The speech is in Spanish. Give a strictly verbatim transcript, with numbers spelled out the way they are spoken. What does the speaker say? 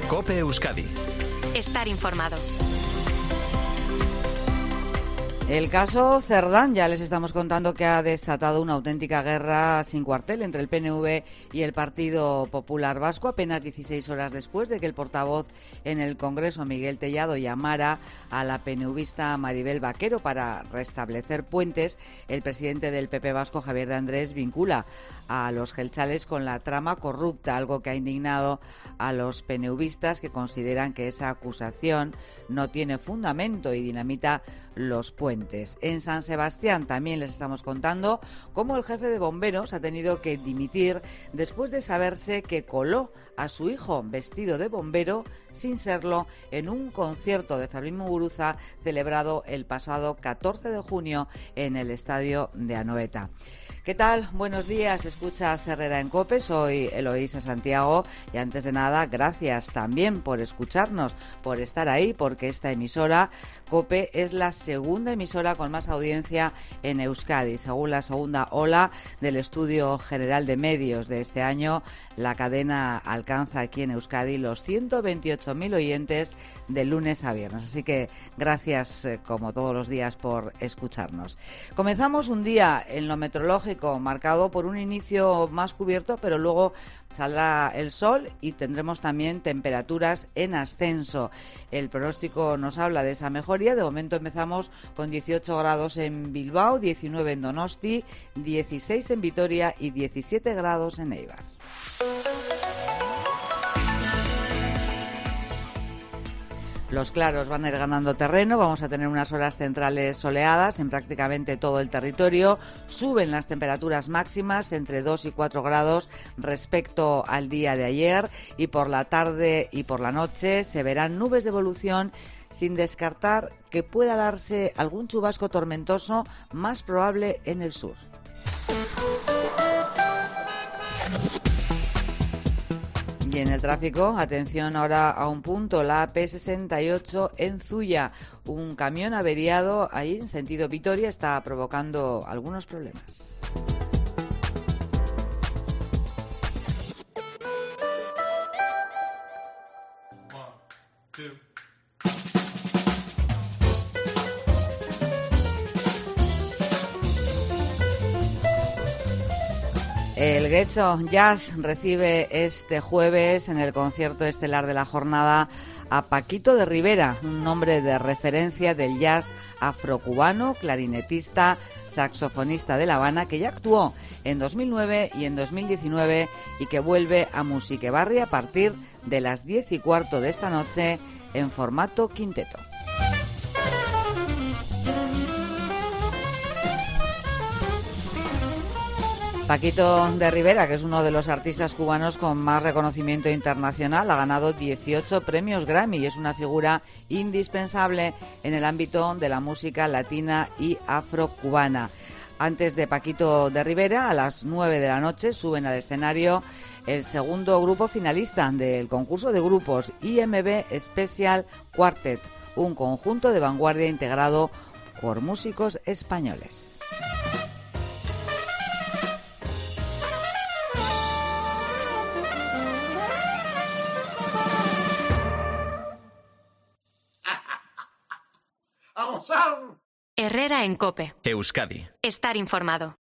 COPE Euskadi. Estar informado. El caso Cerdán, ya les estamos contando que ha desatado una auténtica guerra sin cuartel entre el P N V y el Partido Popular Vasco, apenas dieciséis horas después de que el portavoz en el Congreso, Miguel Tellado, llamara a la penuvista Maribel Vaquero para restablecer puentes. El presidente del P P vasco, Javier de Andrés, vincula a los jeltzales con la trama corrupta, algo que ha indignado a los penevistas, que consideran que esa acusación no tiene fundamento y dinamita los puentes. En San Sebastián también les estamos contando cómo el jefe de bomberos ha tenido que dimitir después de saberse que coló a su hijo vestido de bombero sin serlo en un concierto de Fermín Muguruza celebrado el pasado catorce de junio en el estadio de Anoeta. ¿Qué tal? Buenos días, escuchas Herrera en COPE, soy Eloísa Santiago y antes de nada, gracias también por escucharnos, por estar ahí, porque esta emisora, COPE, es la segunda emisora con más audiencia en Euskadi. Según la segunda ola del Estudio General de Medios de este año, la cadena alcanza aquí en Euskadi los ciento veintiocho mil oyentes de lunes a viernes. Así que gracias, eh, como todos los días, por escucharnos. Comenzamos un día en lo meteorológico marcado por un inicio más cubierto, pero luego saldrá el sol y tendremos también temperaturas en ascenso. El pronóstico nos habla de esa mejoría. De momento empezamos con dieciocho grados en Bilbao, diecinueve en Donosti, dieciséis en Vitoria y diecisiete grados en Eibar. Los claros van a ir ganando terreno, vamos a tener unas horas centrales soleadas en prácticamente todo el territorio. Suben las temperaturas máximas entre dos y cuatro grados respecto al día de ayer y por la tarde y por la noche se verán nubes de evolución, sin descartar que pueda darse algún chubasco tormentoso, más probable en el sur. Y en el tráfico, atención ahora a un punto, la A P sesenta y ocho en Zuya. Un camión averiado ahí en sentido Vitoria está provocando algunos problemas. El Getxo Jazz recibe este jueves en el concierto estelar de la jornada a Paquito de Rivera, un nombre de referencia del jazz afrocubano, clarinetista, saxofonista de La Habana, que ya actuó en dos mil nueve y en dos mil diecinueve y que vuelve a Musiquebarri a partir de las diez y cuarto de esta noche en formato quinteto. Paquito de Rivera, que es uno de los artistas cubanos con más reconocimiento internacional, ha ganado dieciocho premios Grammy y es una figura indispensable en el ámbito de la música latina y afrocubana. Antes de Paquito de Rivera, a las nueve de la noche, suben al escenario el segundo grupo finalista del concurso de grupos I M B Special Quartet, un conjunto de vanguardia integrado por músicos españoles. Herrera en COPE. Euskadi. Estar informado.